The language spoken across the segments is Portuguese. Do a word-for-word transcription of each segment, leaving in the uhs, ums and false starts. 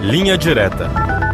Linha Direta.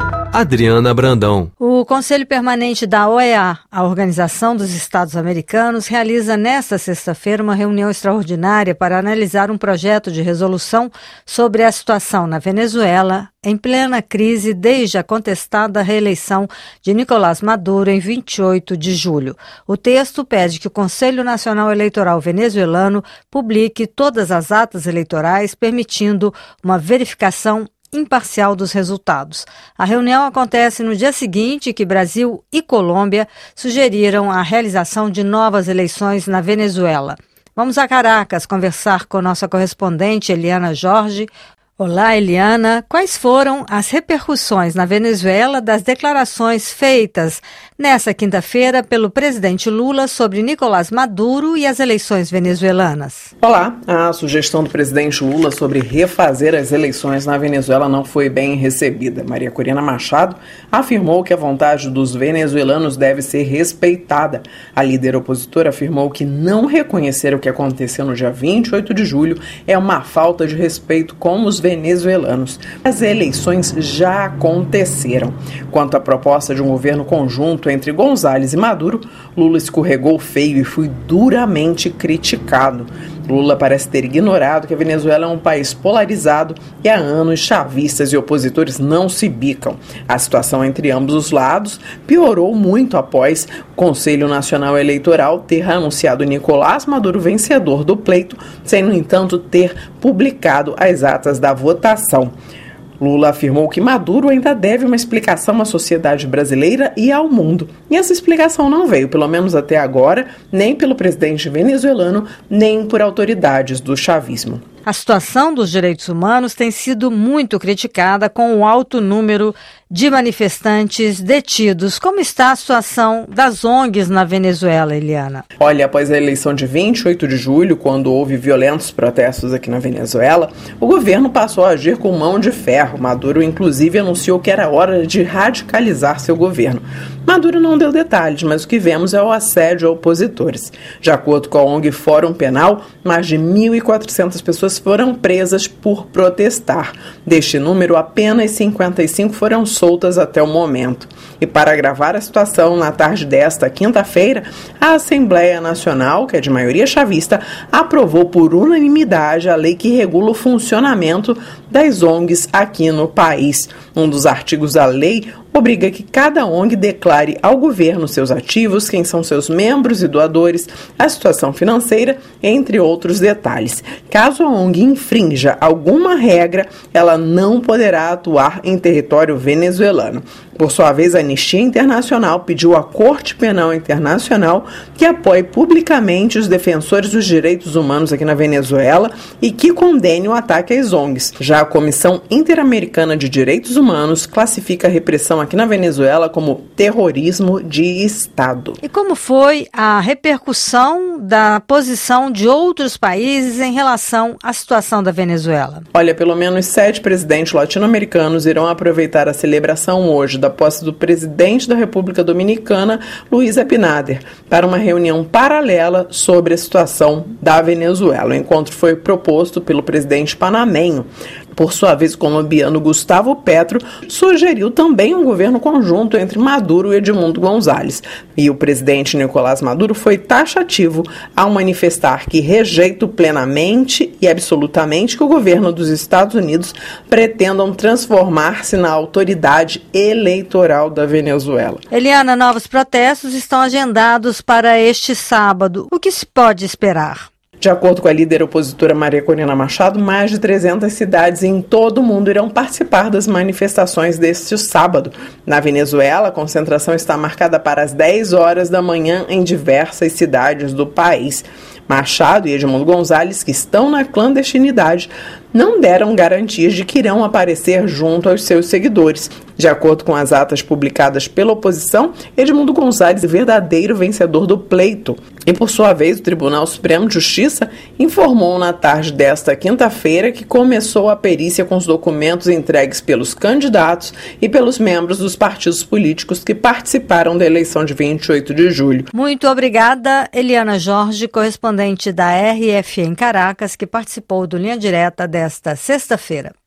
Adriana Brandão. O Conselho Permanente da O E A, a Organização dos Estados Americanos, realiza nesta sexta-feira uma reunião extraordinária para analisar um projeto de resolução sobre a situação na Venezuela, em plena crise desde a contestada reeleição de Nicolás Maduro em vinte e oito de julho. O texto pede que o Conselho Nacional Eleitoral venezuelano publique todas as atas eleitorais, permitindo uma verificação imparcial dos resultados. A reunião acontece no dia seguinte que Brasil e Colômbia sugeriram a realização de novas eleições na Venezuela. Vamos a Caracas conversar com nossa correspondente Eliana Jorge. Olá, Eliana. Quais foram as repercussões na Venezuela das declarações feitas nesta quinta-feira pelo presidente Lula sobre Nicolás Maduro e as eleições venezuelanas? Olá. A sugestão do presidente Lula sobre refazer as eleições na Venezuela não foi bem recebida. Maria Corina Machado afirmou que a vontade dos venezuelanos deve ser respeitada. A líder opositora afirmou que não reconhecer o que aconteceu no dia vinte e oito de julho é uma falta de respeito com os venezuelanos. As eleições já aconteceram. Quanto à proposta de um governo conjunto entre González e Maduro, Lula escorregou feio e foi duramente criticado. Lula parece ter ignorado que a Venezuela é um país polarizado e há anos chavistas e opositores não se bicam. A situação entre ambos os lados piorou muito após o Conselho Nacional Eleitoral ter anunciado Nicolás Maduro vencedor do pleito, sem, no entanto, ter publicado as atas da votação. Lula afirmou que Maduro ainda deve uma explicação à sociedade brasileira e ao mundo. E essa explicação não veio, pelo menos até agora, nem pelo presidente venezuelano, nem por autoridades do chavismo. A situação dos direitos humanos tem sido muito criticada com o alto número de manifestantes detidos. Como está a situação das O N Gs na Venezuela, Eliana? Olha, após a eleição de vinte e oito de julho, quando houve violentos protestos aqui na Venezuela, o governo passou a agir com mão de ferro. Maduro, inclusive, anunciou que era hora de radicalizar seu governo. Maduro não deu detalhes, mas o que vemos é o assédio a opositores. De acordo com a O N G Fórum Penal, mais de mil e quatrocentas pessoas foram presas por protestar. Deste número, apenas cinquenta e cinco foram soltas até o momento. E para agravar a situação, na tarde desta quinta-feira, a Assembleia Nacional, que é de maioria chavista, aprovou por unanimidade a lei que regula o funcionamento das O N Gs aqui no país. Um dos artigos da lei obriga que cada O N G declare ao governo seus ativos, quem são seus membros e doadores, a situação financeira, entre outros detalhes. Caso a O N G infrinja alguma regra, ela não poderá atuar em território venezuelano. Por sua vez, a Anistia Internacional pediu à Corte Penal Internacional que apoie publicamente os defensores dos direitos humanos aqui na Venezuela e que condene o ataque às O N Gs. Já a Comissão Interamericana de Direitos Humanos classifica a repressão aqui na Venezuela como terrorismo de Estado. E como foi a repercussão da posição de outros países em relação à situação da Venezuela? Olha, pelo menos sete presidentes latino-americanos irão aproveitar a celebração hoje da posse do presidente da República Dominicana, Luiz Abinader, para uma reunião paralela sobre a situação da Venezuela. O encontro foi proposto pelo presidente panamenho. Por sua vez, o colombiano Gustavo Petro sugeriu também um governo conjunto entre Maduro e Edmundo González. E o presidente Nicolás Maduro foi taxativo ao manifestar que rejeita plenamente e absolutamente que o governo dos Estados Unidos pretendam transformar-se na autoridade eleitoral da Venezuela. Eliana, novos protestos estão agendados para este sábado. O que se pode esperar? De acordo com a líder opositora Maria Corina Machado, mais de trezentas cidades em todo o mundo irão participar das manifestações deste sábado. Na Venezuela, a concentração está marcada para as dez horas da manhã em diversas cidades do país. Machado e Edmundo González, que estão na clandestinidade, não deram garantias de que irão aparecer junto aos seus seguidores. De acordo com as atas publicadas pela oposição, Edmundo González é verdadeiro vencedor do pleito. E, por sua vez, o Tribunal Supremo de Justiça informou na tarde desta quinta-feira que começou a perícia com os documentos entregues pelos candidatos e pelos membros dos partidos políticos que participaram da eleição de vinte e oito de julho. Muito obrigada, Eliana Jorge, correspondente da R F em Caracas, que participou do Linha Direta desta sexta-feira.